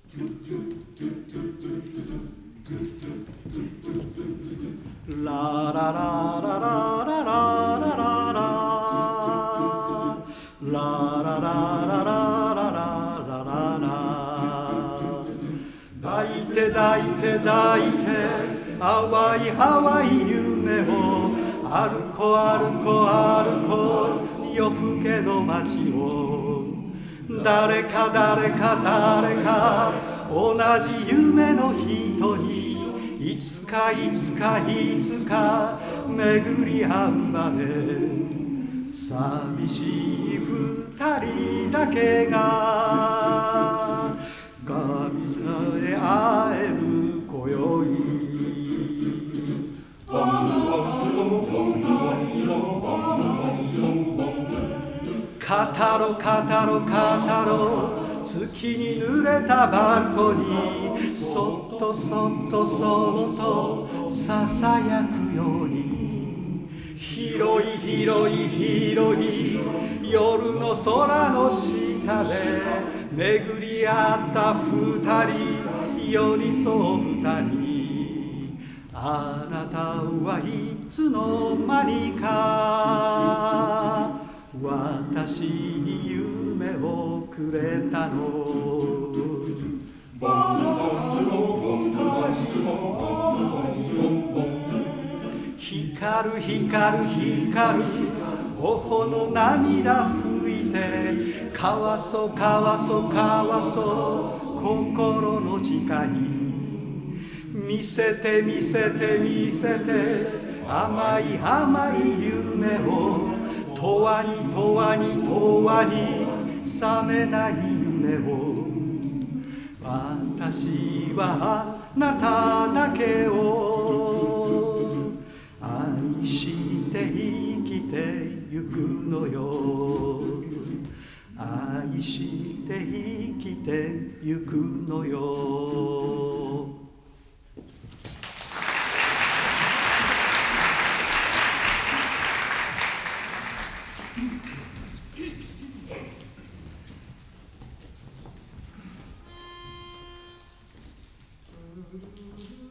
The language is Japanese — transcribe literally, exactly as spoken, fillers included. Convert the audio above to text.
ラララララララララララララララララララ抱いて抱いて抱いて淡い淡い夢を歩こう歩こう歩こう夜更けの街を誰か誰か誰か同じ夢の人にいつかいつかいつか巡り合うまで寂しい二人だけが神様で会える今宵語ろ語ろ語ろ月に濡れたバルコニーそっとそっとそっとささやくように広い広い広い夜の空の下で巡り合った二人寄り添う二人あなたはいつの間にか私に夢をくれたの光る光る光る頬の涙拭いて交わそう交わそう交わそう心の誓い見せて見せて見せて甘い甘い夢を永遠に永遠に永遠に覚めない夢を私はあなただけを愛して生きてゆくのよ愛して生きてゆくのようん